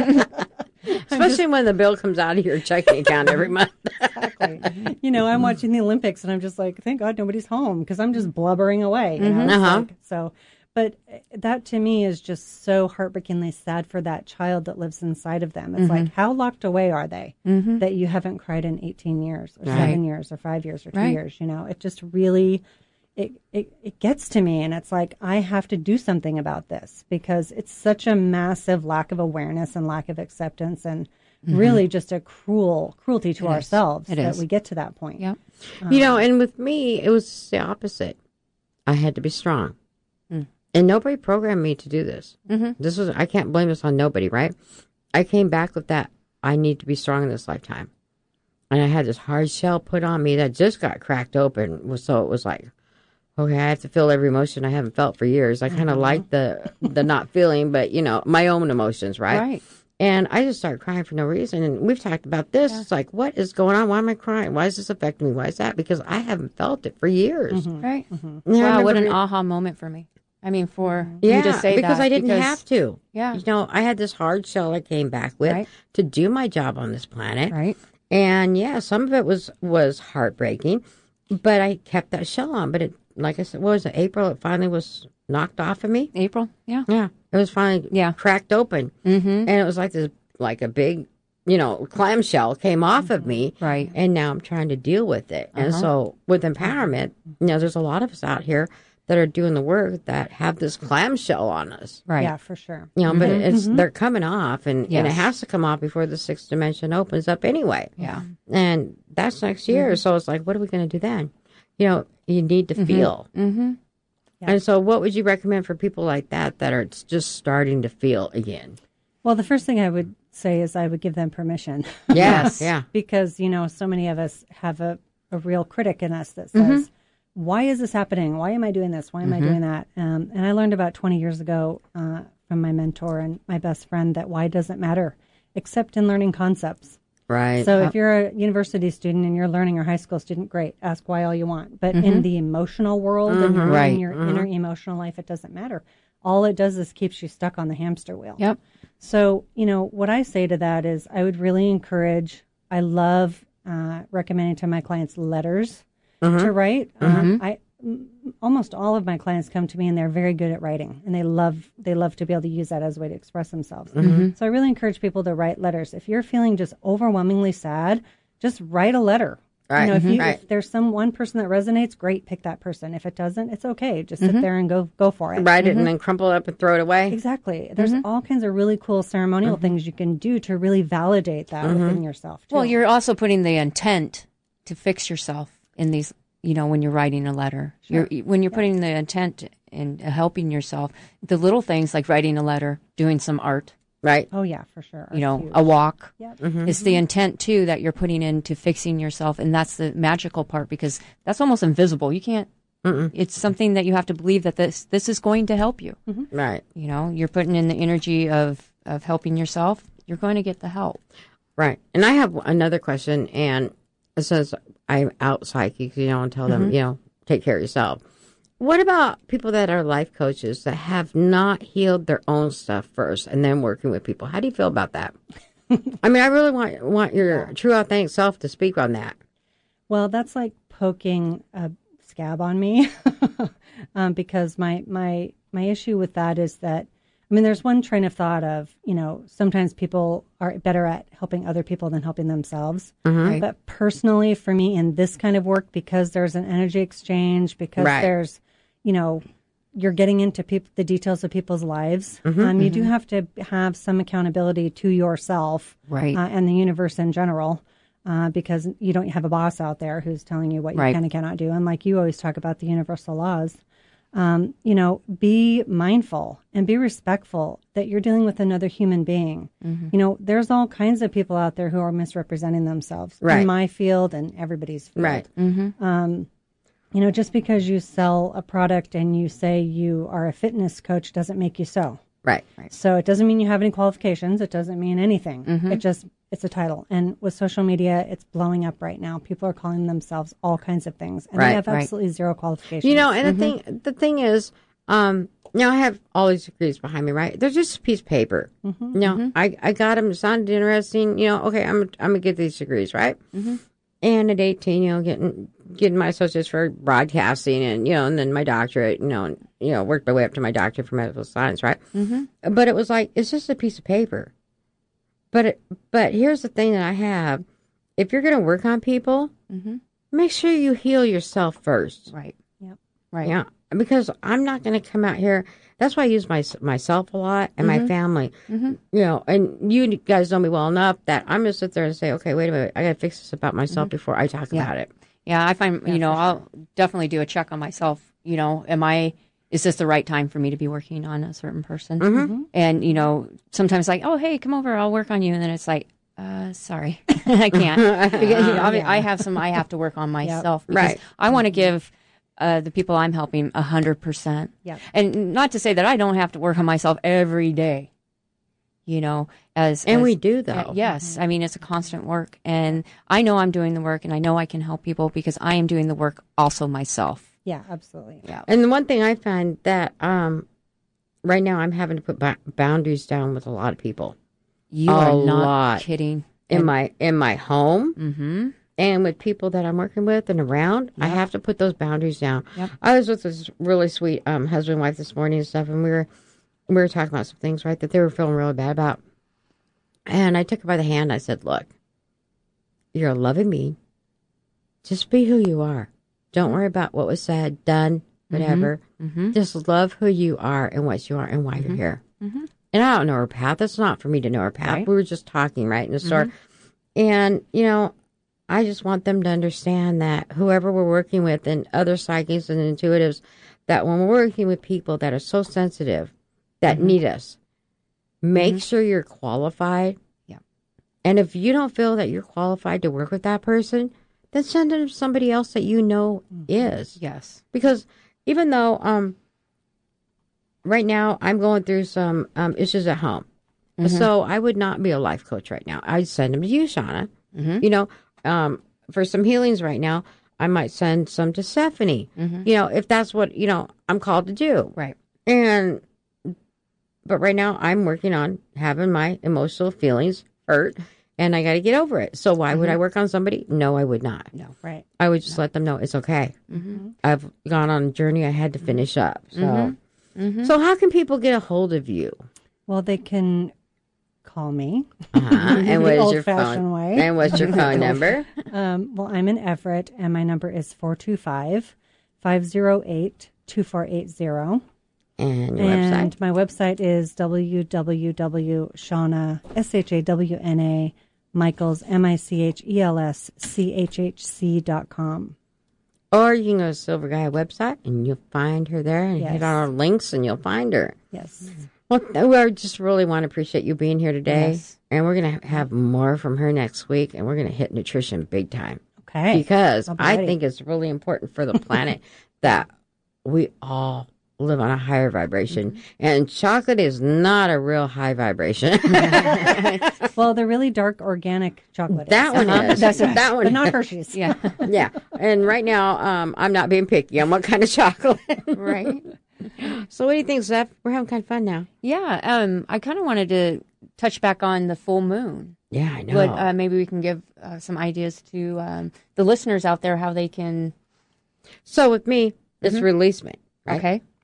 Especially just, when the bill comes out of your checking account every month. Exactly. You know, I'm watching the Olympics and I'm just like, thank God nobody's home because I'm just blubbering away. You know? Mm-hmm. Uh-huh. Like, so, but that to me is just so heartbreakingly sad for that child that lives inside of them. It's mm-hmm. like, how locked away are they mm-hmm. that you haven't cried in eighteen years or right. seven years or five years or two right. years? You know, it just really, it, it, it gets to me. And it's like, I have to do something about this because it's such a massive lack of awareness and lack of acceptance and mm-hmm. really just a cruel cruelty to it ourselves it that is. we get to that point. Yep. Um, you know, and with me, it was the opposite. I had to be strong. Mm. And nobody programmed me to do this. Mm-hmm. This was, I can't blame this on nobody, right? I came back with that. I need to be strong in this lifetime. And I had this hard shell put on me that just got cracked open. So it was like, okay, I have to feel every emotion I haven't felt for years. I kind of mm-hmm. like the the not feeling, but, you know, my own emotions, right? Right. And I just started crying for no reason. And we've talked about this. Yeah. It's like, what is going on? Why am I crying? Why is this affecting me? Why is that? Because I haven't felt it for years. Mm-hmm. Right. Mm-hmm. Wow, what an re- aha moment for me. I mean, for yeah, you to say because that. I didn't because, have to. Yeah. You know, I had this hard shell I came back with right. to do my job on this planet. Right. And yeah, some of it was, was heartbreaking, but I kept that shell on. But it, like I said, what was it, April? It finally was knocked off of me. April, yeah. Yeah. It was finally yeah. cracked open. Mm-hmm. And it was like this, like a big, you know, clamshell came off of me. Right. And now I'm trying to deal with it. Uh-huh. And so with empowerment, you know, there's a lot of us out here that are doing the work that have this clamshell on us. Right. Yeah, for sure. You know, mm-hmm. but it's mm-hmm. they're coming off and, yes. and it has to come off before the sixth dimension opens up anyway. Yeah. And that's next year. Mm-hmm. So it's like, what are we going to do then? You know, you need to mm-hmm. feel. Mm-hmm. Yeah. And so what would you recommend for people like that that are just starting to feel again? Well, the first thing I would say is I would give them permission. Yes. Yeah. Because, you know, so many of us have a, a real critic in us that says, mm-hmm. why is this happening? Why am I doing this? Why am mm-hmm. I doing that? Um, and I learned about twenty years ago uh, from my mentor and my best friend that why doesn't matter, except in learning concepts. Right. So oh. if you're a university student and you're learning or high school student, great. Ask why all you want. But mm-hmm. in the emotional world mm-hmm. and your, right. in your mm-hmm. inner emotional life, it doesn't matter. All it does is keeps you stuck on the hamster wheel. Yep. So, you know, what I say to that is I would really encourage, I love uh, recommending to my clients letters mm-hmm. to write. Mm-hmm. Uh, I m- almost all of my clients come to me and they're very good at writing and they love they love to be able to use that as a way to express themselves. Mm-hmm. So I really encourage people to write letters. If you're feeling just overwhelmingly sad, just write a letter. Right. You know, if, you, right. if there's some one person that resonates, great, pick that person. If it doesn't, it's okay. Just sit mm-hmm. there and go go for it. Write mm-hmm. it and then crumple it up and throw it away. Exactly. There's mm-hmm. all kinds of really cool ceremonial mm-hmm. things you can do to really validate that mm-hmm. within yourself, too. Well, you're also putting the intent to fix yourself in these, you know, when you're writing a letter. Sure. You're When you're yeah. putting the intent in helping yourself, the little things like writing a letter, doing some art. Right. Oh, yeah, for sure. You know, huge. a walk. Yep. Mm-hmm. It's the intent, too, that you're putting into fixing yourself. And that's the magical part because that's almost invisible. You can't, Mm-mm. it's something that you have to believe that this this is going to help you. Mm-hmm. Right. You know, you're putting in the energy of, of helping yourself. You're going to get the help. Right. And I have another question. And it says I'm out psychic, you know, and tell them, Mm-hmm. you know, take care of yourself. What about people that are life coaches that have not healed their own stuff first and then working with people? How do you feel about that? I mean, I really want want your true authentic self to speak on that. Well, that's like poking a scab on me um, because my, my, my issue with that is that I mean, there's one train of thought of, you know, sometimes people are better at helping other people than helping themselves. Mhm. Right. But personally, for me, in this kind of work, because there's an energy exchange, because Right. there's, you know, you're getting into peop- the details of people's lives, Mhm. um, you do Mhm. have to have some accountability to yourself Right. uh, and the universe in general. Uh, because you don't have a boss out there who's telling you what you Right. can and cannot do. And like you always talk about the universal laws, um, you know, be mindful and be respectful that you're dealing with another human being. Mhm. You know, there's all kinds of people out there who are misrepresenting themselves Right. in my field and everybody's field. Right. Mm-hmm. Um, you know, just because you sell a product and you say you are a fitness coach doesn't make you so. Right. So it doesn't mean you have any qualifications. It doesn't mean anything. Mhm. It just, it's a title. And with social media, it's blowing up right now. People are calling themselves all kinds of things. And Right, they have right. absolutely zero qualifications. You know, and the thing, the thing is, um, you know, I have all these degrees behind me, right? They're just a piece of paper. Mhm. You know, I, I got them. It sounded interesting. You know, okay, I'm I'm gonna get these degrees, right? Mhm. And at eighteen, you know, getting getting my associates for broadcasting, and you know, and then my doctorate. You know, and you know, worked my way up to my doctorate for medical science, right? Mm-hmm. But it was like it's just a piece of paper. But it, but here's the thing that I have: if you're going to work on people, Mm-hmm. make sure you heal yourself first. Right. Yep. Right. Yeah, because I'm not going to come out here. That's why I use my myself a lot and Mhm. my family. Mm-hmm. You know, and you guys know me well enough that I'm going to sit there and say, okay, wait a minute, I got to fix this about myself before I talk Yeah. about it. Yeah, I find, Yeah, you know, for I'll definitely do a check on myself. You know, am I, is this the right time for me to be working on a certain person? Mhm. And, you know, sometimes like, oh, hey, come over, I'll work on you. And then it's like, uh, sorry, I can't. Because, you know, I, mean, I have some, I have to work on myself. Because Right. I want to give uh, the people I'm helping a hundred percent. Yep. And not to say that I don't have to work on myself every day. You know, as And as- we do, though. uh, yes, I mean it's a constant work, and I know I'm doing the work, and I know I can help people because I am doing the work also myself. Yeah, absolutely. Yeah. And the one thing I find that um, right now I'm having to put ba- boundaries down with a lot of people. You A are not lot. kidding. In And- my in my home Mm-hmm. and with people that I'm working with and around, I have to put those boundaries down. Yep. I was with this really sweet um, husband and wife this morning and stuff, and we were we were talking about some things, right, that they were feeling really bad about. And I took her by the hand. I said, "Look, you're a loving me. Just be who you are. Don't worry about what was said, done, whatever. Mm-hmm. Just love who you are and what you are and why you're here." Mm-hmm. And I don't know her path. That's not for me to know her path. Right. We were just talking, right, in the store. And, you know, I just want them to understand that whoever we're working with and other psychics and intuitives, that when we're working with people that are so sensitive, that Mhm. need us, make Mhm. sure you're qualified. Yeah. And if you don't feel that you're qualified to work with that person, then send them to somebody else that you know is. Yes. Because even though um, right now I'm going through some um, issues at home, Mhm. so I would not be a life coach right now. I'd send them to you, Shauna. Mhm. You know, um, for some healings right now, I might send some to Stephanie. Mhm. You know, if that's what, you know, I'm called to do. Right. And, but right now I'm working on having my emotional feelings hurt and I got to get over it. So why would I work on somebody? No, I would not. No. Right. I would just let them know it's okay. Mm-hmm. I've gone on a journey I had to finish up. So, Mhm. Mm-hmm. so how can people get a hold of you? Well, they can call me. Uh-huh. And what The is your old-fashioned phone? way. And what's your phone number? Um, well, I'm in Everett, and my number is four two five, five zero eight, two four eight zero. And your and website? my website is w w w dot shauna, S H A W N A, Michaels, M I C H E L S, C H H C dot com. Or you can go to Silver Gaia website and you'll find her there and Yes. hit on our links and you'll find her. Yes. Well, we just really want to appreciate you being here today. Yes. And we're going to have more from her next week and we're going to hit nutrition big time. Okay. Because I'll be I ready. think it's really important for the planet that we all live on a higher vibration. Mm-hmm. And chocolate is not a real high vibration. Well, they're really dark organic chocolate. That one Uh-huh. is. That's that one but not is. Hershey's. Yeah. Yeah. And right now, um, I'm not being picky on what kind of chocolate. Right. So what do you think, Zeph? We're having kind of fun now. Yeah. Um, I kind of wanted to touch back on the full moon. Yeah, I know. But uh, maybe we can give uh, some ideas to um, the listeners out there how they can. So with me, it's Mhm. releasement. Right? Okay.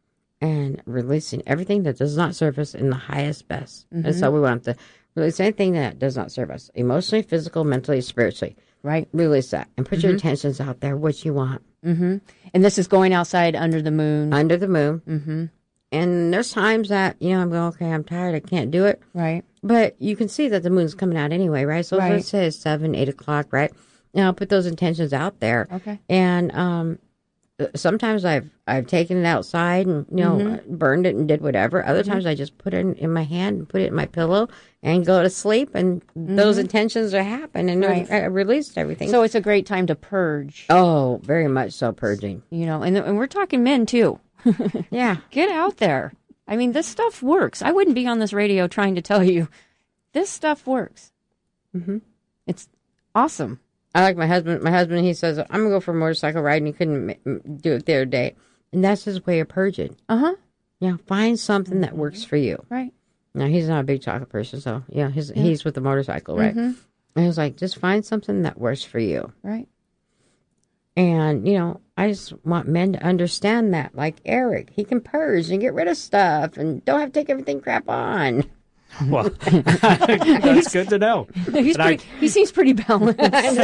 and releasing everything that does not serve us in the highest best. Mm-hmm. And so we want to release anything that does not serve us emotionally, physical, mentally, spiritually. Right. Release that and put Mm-hmm. your intentions out there, what you want. Mm-hmm. And this is going outside under the moon. Under the moon. Mm-hmm. And there's times that, you know, I'm going, okay, I'm tired, I can't do it. Right. But you can see that the moon's coming out anyway, right? So Right. let's say it's seven, eight o'clock, right? Now put those intentions out there. Okay. And um, sometimes I've I've taken it outside and, you know, Mm-hmm. burned it and did whatever. Other times I just put it in, in my hand and put it in my pillow and go to sleep. And those intentions are happen and Right. I released everything. So it's a great time to purge. Oh, very much so purging. You know, and, and we're talking men too. Yeah. Get out there. I mean, this stuff works. I wouldn't be on this radio trying to tell you this stuff works. Mm-hmm. It's awesome. I like my husband. My husband, he says, I'm going to go for a motorcycle ride, and he couldn't ma- do it the other day. And that's his way of purging. Uh-huh. Yeah, find something that works for you. Right. Now, he's not a big chocolate person, so, yeah, his, Yeah. he's with the motorcycle, right? Mhm. And I was like, just find something that works for you. Right. And, you know, I just want men to understand that. Like Eric, he can purge and get rid of stuff and don't have to take everything crap on. Well, that's good to know. He's And I- pretty, he seems pretty balanced.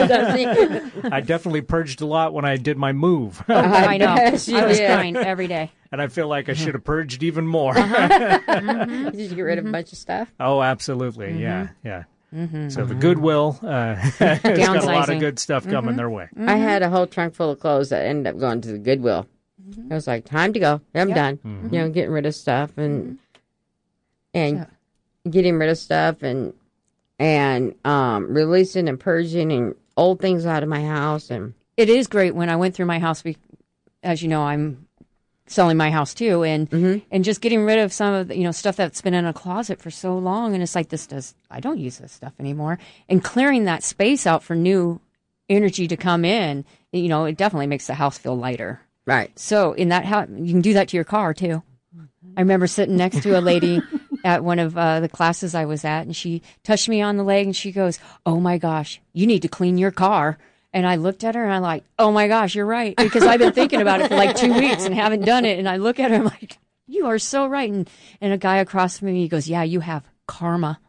I definitely purged a lot when I did my move. Oh, I know. bet you I was did. crying every day. And I feel like I should have purged even more. Did you get rid of a bunch of stuff? Oh, absolutely. Yeah, yeah. Mm-hmm. So the Goodwill uh, has got a lot Downsizing. of good stuff coming their way. I had a whole trunk full of clothes that ended up going to the Goodwill. I was like, time to go. I'm Yep. done. Mm-hmm. You know, getting rid of stuff and and getting rid of stuff and and um, releasing and purging and old things out of my house. And It is great when I went through my house. We, as you know, I'm selling my house too, and Mhm. and just getting rid of some of the, you know, stuff that's been in a closet for so long, and it's like, this does I don't use this stuff anymore, and clearing that space out for new energy to come in. You know, it definitely makes the house feel lighter. right. So in that house, you can do that to your car too. I remember sitting next to a lady at one of uh, the classes I was at, and she touched me on the leg, and she goes, "Oh my gosh, you need to clean your car." And I looked at her, and I'm like, "Oh my gosh, you're right," because I've been thinking about it for like two weeks and haven't done it. And I look at her, I'm like, "You are so right." And and a guy across from me, he goes, "Yeah, you have karma."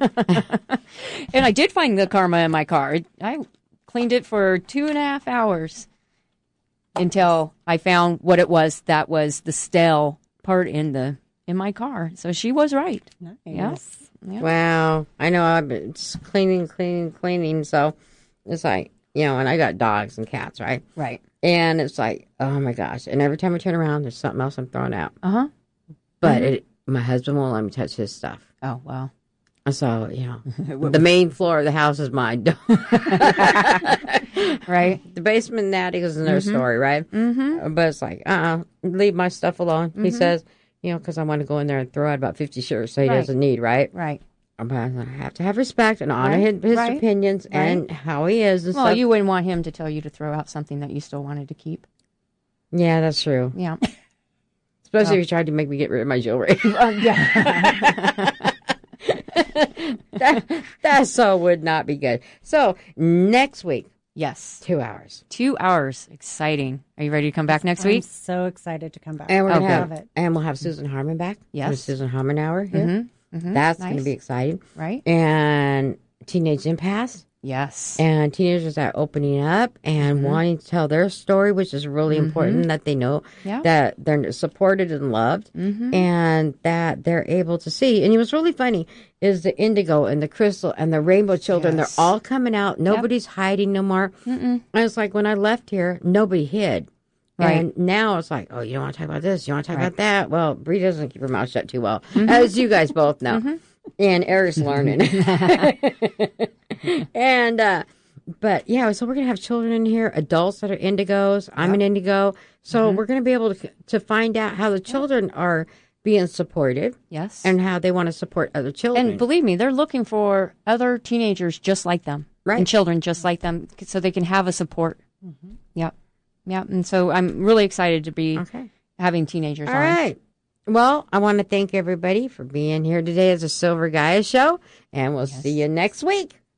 And I did find the karma in my car. I cleaned it for two and a half hours until I found what it was that was the stale part in the in my car. So she was right. Nice. Yeah. Yeah. Wow. I know I've been just cleaning, cleaning, cleaning. So it's like, you know, and I got dogs and cats, right? Right. And it's like, oh my gosh. And every time I turn around, there's something else I'm throwing out. Uh-huh. But Mhm. it, my husband won't let me touch his stuff. Oh, wow. So, you know, the main floor of the house is mine. Right. The basement and the attic is another Mhm. story, right? Mm-hmm. But it's like, uh-uh, leave my stuff alone. He Mhm. says, you know, because I want to go in there and throw out about fifty shirts so he Right. doesn't need, right? Right. But I have to have respect and honor Right. his, his Right. opinions and Right. how he is and Well, stuff. you wouldn't want him to tell you to throw out something that you still wanted to keep. Yeah, that's true. Yeah. Especially Well. if you tried to make me get rid of my jewelry. Uh, yeah. that, that so would not be good. So next week, Yes. two hours. Two hours. Exciting. Are you ready to come back next I'm week? so excited to come back. And we're Oh, gonna good. have Love it. and we'll have Susan Harmon back. Yes. The Susan Harmon Hour here. Mm-hmm. Mm-hmm. That's Nice. going to be exciting. Right? And Teenage Impasse. Yes. And teenagers are opening up and Mhm. wanting to tell their story, which is really Mhm. important that they know Yeah. that they're supported and loved Mm-hmm. and that they're able to see. And what's really funny is the indigo and the crystal and the rainbow children, Yes. they're all coming out. Nobody's hiding no more. Mm-mm. And it's like when I left here, nobody hid. Right. And now it's like, oh, you don't want to talk about this. You want to talk Right. about that. Well, Bree doesn't keep her mouth shut too well, Mhm. as you guys both know. Mhm. And Eric's learning. and, uh, but yeah, so we're going to have children in here, adults that are indigos. I'm an indigo. So Mhm. we're going to be able to, to find out how the children are being supported Yes. and how they want to support other children. And believe me, they're looking for other teenagers just like them. Right. And children just like them so they can have a support. Mm-hmm. Yep. Yep. And so I'm really excited to be Okay. having teenagers All on. right. Well, I want to thank everybody for being here today as a Silver Gaia Show, and we'll Yes. see you next week.